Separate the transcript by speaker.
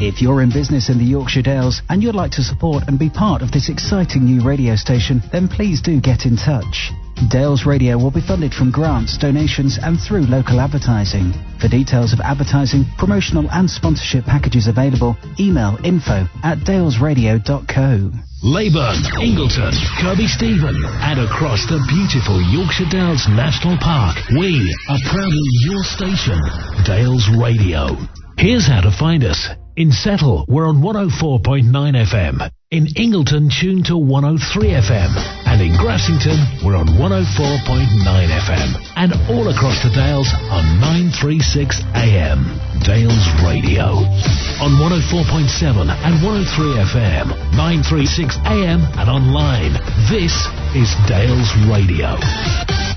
Speaker 1: If you're in business in the Yorkshire Dales and you'd like to support and be part of this exciting new radio station, then please do get in touch. Dales Radio will be funded from grants, donations and through local advertising. For details of advertising, promotional and sponsorship packages available, email info@dalesradio.co.
Speaker 2: Leyburn, Ingleton, Kirby Stephen and across the beautiful Yorkshire Dales National Park, we are proudly your station, Dales Radio. Here's how to find us. In Settle, we're on 104.9 FM. In Ingleton, tuned to 103 FM. And in Grassington, we're on 104.9 FM. And all across the Dales on 936 AM. Dales Radio. On 104.7 and 103 FM, 936 AM and online. This is Dales Radio.